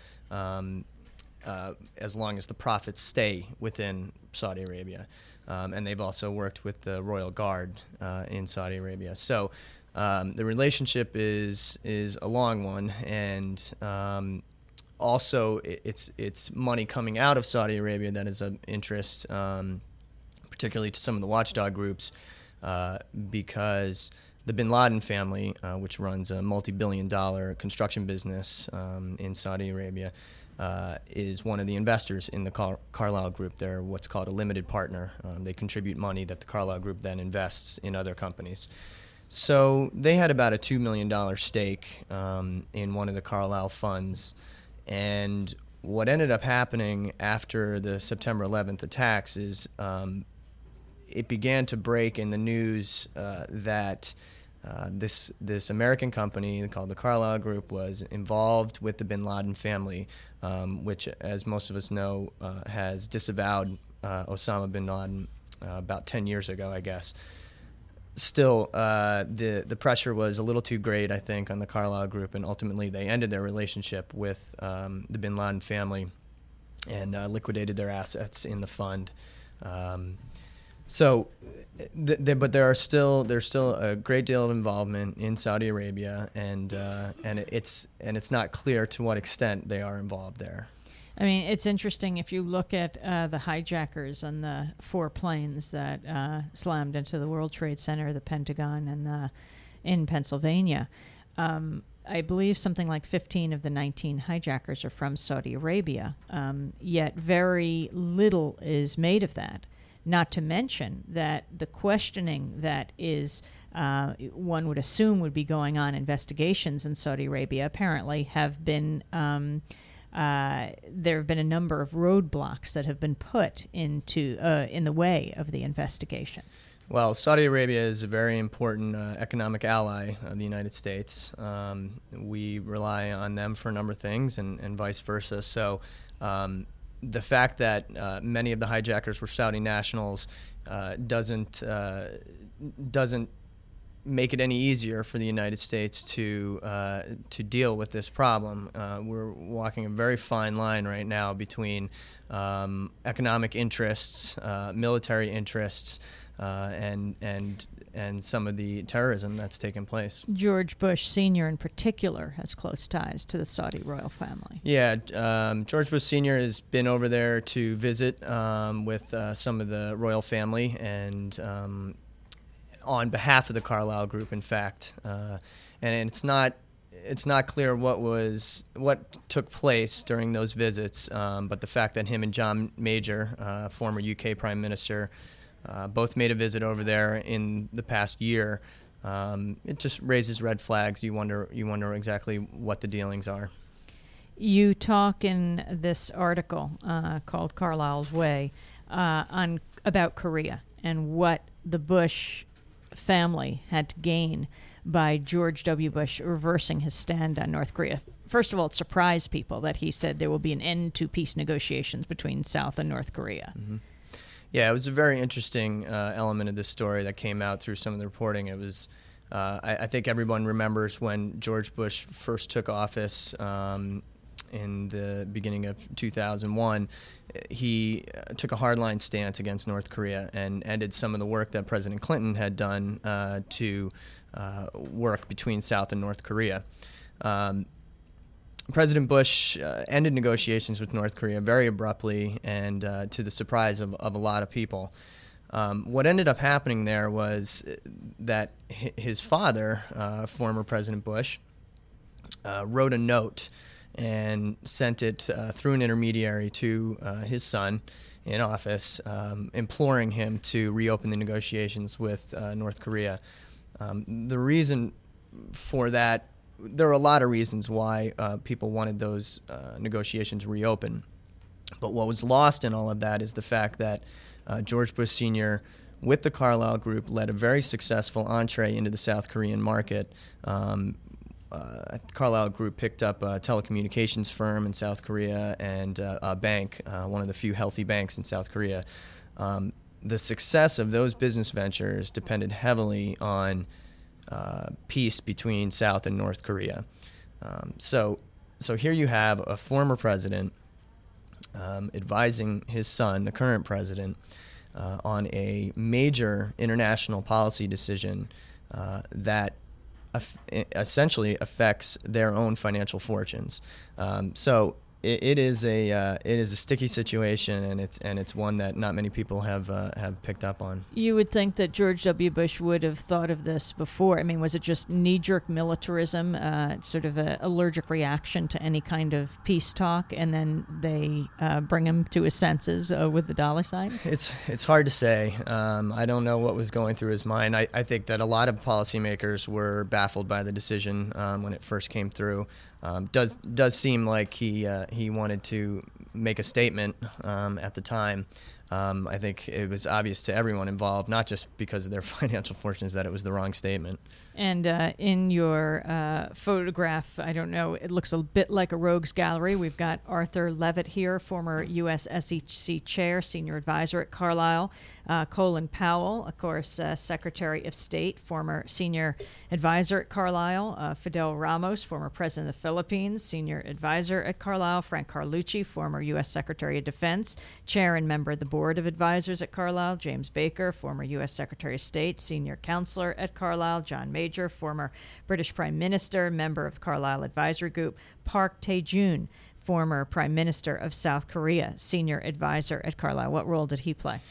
as long as the profits stay within Saudi Arabia. And they've also worked with the Royal Guard in Saudi Arabia. So the relationship is a long one, and also it's money coming out of Saudi Arabia that is of interest, particularly to some of the watchdog groups, because the Bin Laden family, which runs a multi-billion-dollar construction business in Saudi Arabia, is one of the investors in the Carlyle Group. They're what's called a limited partner. They contribute money that the Carlyle Group then invests in other companies. So they had about a $2 million stake in one of the Carlyle funds. And what ended up happening after the September 11th attacks is it began to break in the news that this American company called the Carlyle Group was involved with the bin Laden family, which, as most of us know, has disavowed Osama bin Laden about 10 years ago, I guess. Still, the pressure was a little too great, I think, on the Carlyle Group, and ultimately they ended their relationship with the bin Laden family and liquidated their assets in the fund. But there's still a great deal of involvement in Saudi Arabia, and it's not clear to what extent they are involved there. I mean, it's interesting if you look at the hijackers on the 4 planes that slammed into the World Trade Center, the Pentagon, and in Pennsylvania. I believe something like 15 of the 19 hijackers are from Saudi Arabia, yet very little is made of that. Not to mention that the questioning that is, one would assume would be going on, investigations in Saudi Arabia apparently have been, there have been a number of roadblocks that have been put into in the way of the investigation. Well, Saudi Arabia is a very important economic ally of the United States. We rely on them for a number of things, and vice versa. So the fact that many of the hijackers were Saudi nationals doesn't make it any easier for the United States to deal with this problem. We're walking a very fine line right now between economic interests, military interests, and some of the terrorism that's taken place. George Bush Sr. in particular has close ties to the Saudi royal family. Yeah, George Bush Sr. has been over there to visit with some of the royal family, and on behalf of the Carlyle Group, in fact. And it's not clear what took place during those visits, but the fact that him and John Major, former UK Prime Minister, both made a visit over there in the past year, it just raises red flags. You wonder exactly what the dealings are. You talk in this article called Carlyle's Way about Korea and what the Bush family had to gain by George W. Bush reversing his stand on North Korea. First of all, it surprised people that he said there will be an end to peace negotiations between South and North Korea. Mm-hmm. Yeah, it was a very interesting element of this story that came out through some of the reporting. It was, I think everyone remembers when George Bush first took office in the beginning of 2001, he took a hardline stance against North Korea and ended some of the work that President Clinton had done to work between South and North Korea. President Bush ended negotiations with North Korea very abruptly and to the surprise of a lot of people. What ended up happening there was that his father, former President Bush, wrote a note and sent it through an intermediary to his son in office, imploring him to reopen the negotiations with North Korea. The reason for that, there are a lot of reasons why people wanted those negotiations reopened. But what was lost in all of that is the fact that George Bush Sr., with the Carlyle Group, led a very successful entree into the South Korean market. Carlyle Group picked up a telecommunications firm in South Korea and a bank, one of the few healthy banks in South Korea. The success of those business ventures depended heavily on peace between South and North Korea. So here you have a former president advising his son, the current president, on a major international policy decision that essentially affects their own financial fortunes. So it is a sticky situation, and it's one that not many people have picked up on. You would think that George W. Bush would have thought of this before. I mean, was it just knee-jerk militarism, sort of an allergic reaction to any kind of peace talk, and then they bring him to his senses with the dollar signs? It's hard to say. I don't know what was going through his mind. I think that a lot of policymakers were baffled by the decision when it first came through. Does seem like he wanted to make a statement at the time. I think it was obvious to everyone involved, not just because of their financial fortunes, that it was the wrong statement. And in your photograph, I don't know, it looks a bit like a rogues gallery. We've got Arthur Levitt here, former U.S. SEC chair, senior advisor at Carlyle. Colin Powell, of course, Secretary of State, former senior advisor at Carlyle. Fidel Ramos, former president of the Philippines, senior advisor at Carlyle. Frank Carlucci, former U.S. Secretary of Defense, chair and member of the board of advisors at Carlyle. James Baker, former U.S. Secretary of State, senior counselor at Carlyle. John Major, former British Prime Minister, member of Carlyle Advisory Group. Park Tae-joon, former Prime Minister of South Korea, senior advisor at Carlyle. What role did he play?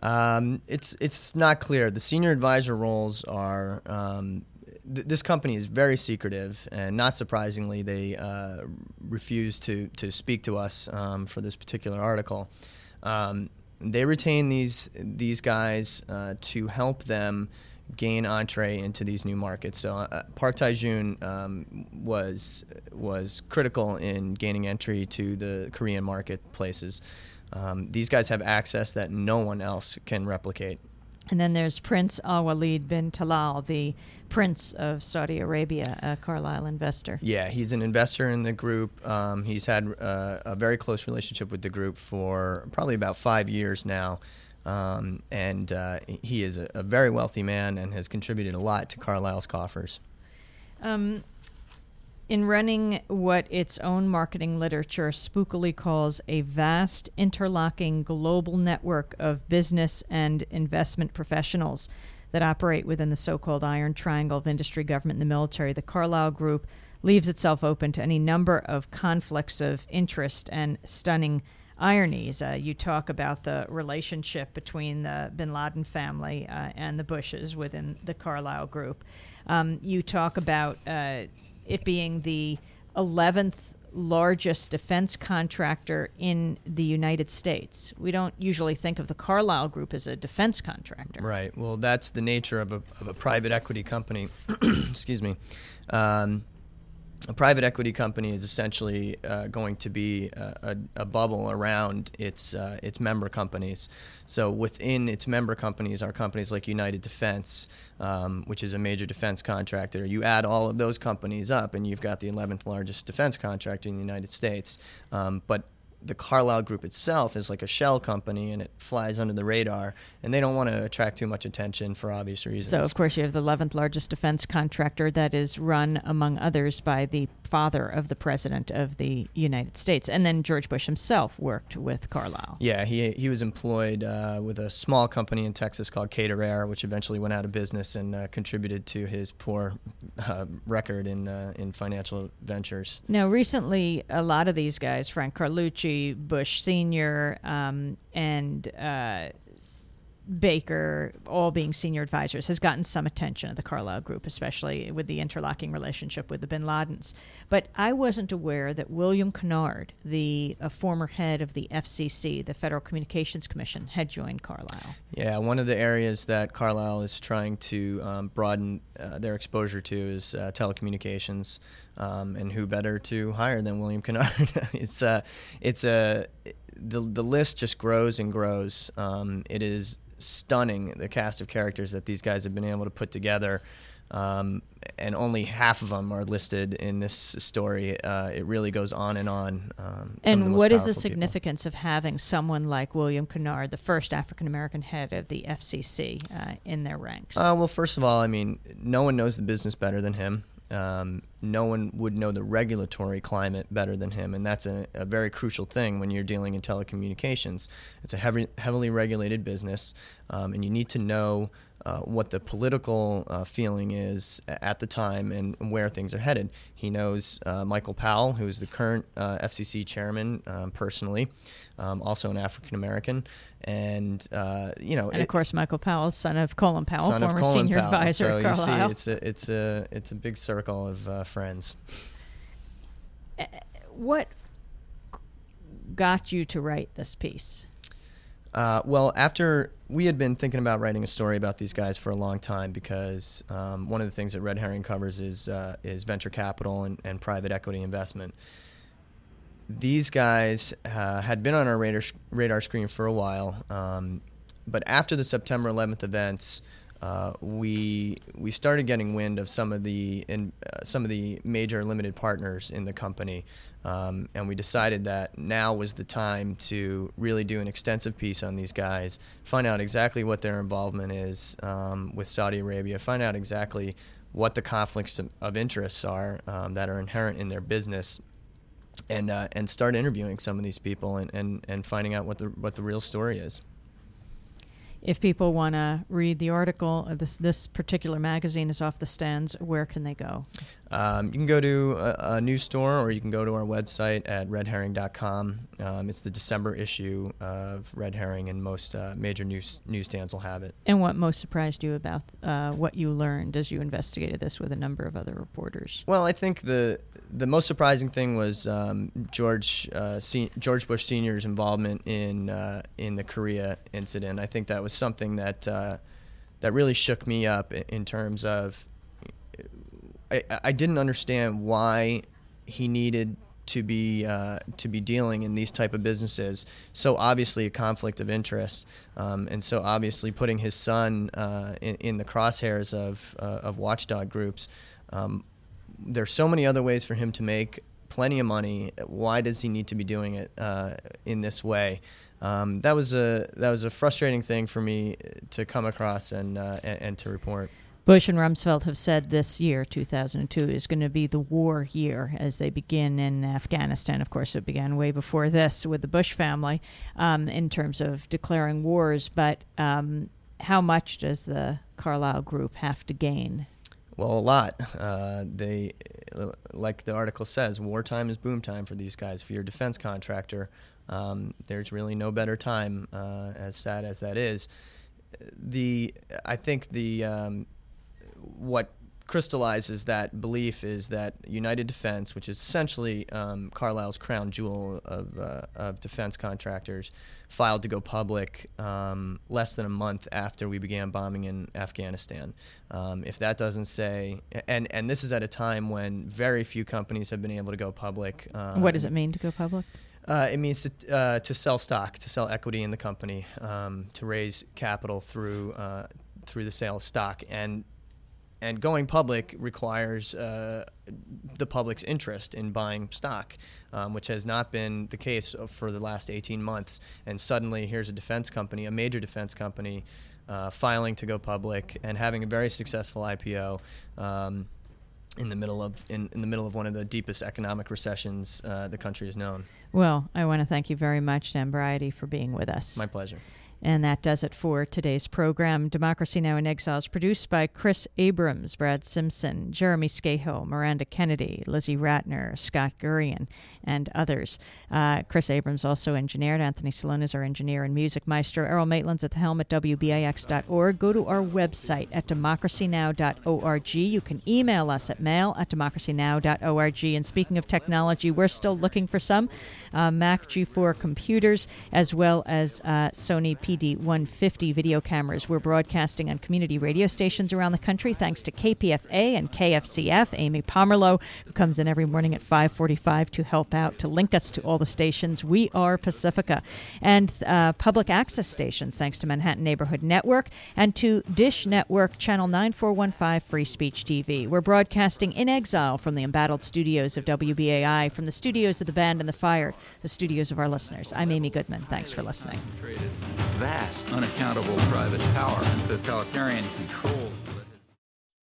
It's not clear. The senior advisor roles are. This company is very secretive, and not surprisingly, they refuse to speak to us for this particular article. They retain these guys to help them gain entree into these new markets. So Park Tae-joon was critical in gaining entry to the Korean marketplaces. These guys have access that no one else can replicate. And then there's Prince Al-Walid bin Talal, the Prince of Saudi Arabia, a Carlyle investor. Yeah, he's an investor in the group. He's had a very close relationship with the group for probably about 5 years now. And he is a very wealthy man and has contributed a lot to Carlyle's coffers. In running what its own marketing literature spookily calls a vast, interlocking global network of business and investment professionals that operate within the so-called Iron Triangle of industry, government, and the military, the Carlyle Group leaves itself open to any number of conflicts of interest and stunning ironies. You talk about the relationship between the bin Laden family and the Bushes within the Carlyle Group. You talk about it being the 11th largest defense contractor in the United States. We don't usually think of the Carlyle Group as a defense contractor. Right. Well, that's the nature of a private equity company. Excuse me. A private equity company is essentially going to be a bubble around its member companies. So within its member companies are companies like United Defense, which is a major defense contractor. You add all of those companies up, and you've got the 11th largest defense contractor in the United States. But the Carlyle Group itself is like a shell company, and it flies under the radar, and they don't want to attract too much attention for obvious reasons. So, of course, you have the 11th largest defense contractor that is run, among others, by the father of the President of the United States. And then George Bush himself worked with Carlyle. Yeah, he was employed with a small company in Texas called Cater Air, which eventually went out of business and contributed to his poor record in financial ventures. Now, recently, a lot of these guys, Frank Carlucci, Bush Sr., and Baker, all being senior advisors, has gotten some attention at the Carlyle Group, especially with the interlocking relationship with the bin Ladens. But I wasn't aware that William Kennard, the former head of the FCC, the Federal Communications Commission, had joined Carlyle. Yeah, one of the areas that Carlyle is trying to broaden their exposure to is telecommunications. And who better to hire than William Kennard? The list just grows and grows. It is stunning, the cast of characters that these guys have been able to put together, and only half of them are listed in this story. It really goes on and on. And what is the significance of having someone like William Kennard, the first African-American head of the FCC, in their ranks? Well, first of all, I mean, no one knows the business better than him. No one would know the regulatory climate better than him, and that's a very crucial thing when you're dealing in telecommunications. It's a heavily regulated business, and you need to know what the political feeling is at the time and where things are headed. He knows Michael Powell, who is the current FCC chairman, personally, also an African American, and of course Michael Powell, son of Colin Powell, son former of Colin senior Powell. advisor So at you Carlyle. see, it's a big circle of friends. What got you to write this piece? Well, after we had been thinking about writing a story about these guys for a long time, because one of the things that Red Herring covers is venture capital and private equity investment. These guys had been on our radar screen for a while, but after the September 11th events, we started getting wind of some of the major limited partners in the company. And we decided that now was the time to really do an extensive piece on these guys, find out exactly what their involvement is with Saudi Arabia, find out exactly what the conflicts of interests are that are inherent in their business, and start interviewing some of these people and finding out what the real story is. If people want to read the article, this particular magazine is off the stands, where can they go? You can go to a news store, or you can go to our website at redherring.com. It's the December issue of Red Herring, and most major newsstands will have it. And what most surprised you about what you learned as you investigated this with a number of other reporters? Well, I think the most surprising thing was George Bush Sr.'s involvement in the Korea incident. I think that was something that really shook me up in terms of I didn't understand why he needed to be dealing in these type of businesses. So obviously a conflict of interest, and so obviously putting his son in the crosshairs of watchdog groups. There's so many other ways for him to make plenty of money. Why does he need to be doing it in this way? That was a frustrating thing for me to come across and to report. Bush and Rumsfeld have said this year, 2002, is going to be the war year as they begin in Afghanistan. Of course, it began way before this with the Bush family in terms of declaring wars. But how much does the Carlyle Group have to gain? Well, a lot. They, like the article says, wartime is boom time for these guys. If you're a defense contractor, there's really no better time, as sad as that is. I think what crystallizes that belief is that United Defense, which is essentially Carlyle's crown jewel of defense contractors, filed to go public less than a month after we began bombing in Afghanistan. If that doesn't say, and this is at a time when very few companies have been able to go public. What does it mean to go public? It means to sell stock, to sell equity in the company, to raise capital through the sale of stock. And going public requires the public's interest in buying stock, which has not been the case for the last 18 months. And suddenly, here's a defense company, a major defense company, filing to go public and having a very successful IPO in the middle of one of the deepest economic recessions the country has known. Well, I want to thank you very much, Dan Briety, for being with us. My pleasure. And that does it for today's program. Democracy Now! In Exile is produced by Chris Abrams, Brad Simpson, Jeremy Scahill, Miranda Kennedy, Lizzie Ratner, Scott Gurian, and others. Chris Abrams also engineered. Anthony Salone is our engineer and music maestro. Errol Maitland's at the helm at WBIX.org. Go to our website at democracynow.org. You can email us at mail@democracynow.org. And speaking of technology, we're still looking for some Mac G4 computers as well as Sony PD150 video cameras. We're broadcasting on community radio stations around the country thanks to KPFA and KFCF. Amy Pomerlow, who comes in every morning at 5:45 to help out, to link us to all the stations. We are Pacifica. And public access stations thanks to Manhattan Neighborhood Network and to Dish Network Channel 9415 Free Speech TV. We're broadcasting in exile from the embattled studios of WBAI, from the studios of the Band and the Fire, the studios of our listeners. I'm Amy Goodman. Thanks for listening. Vast, unaccountable private power and totalitarian control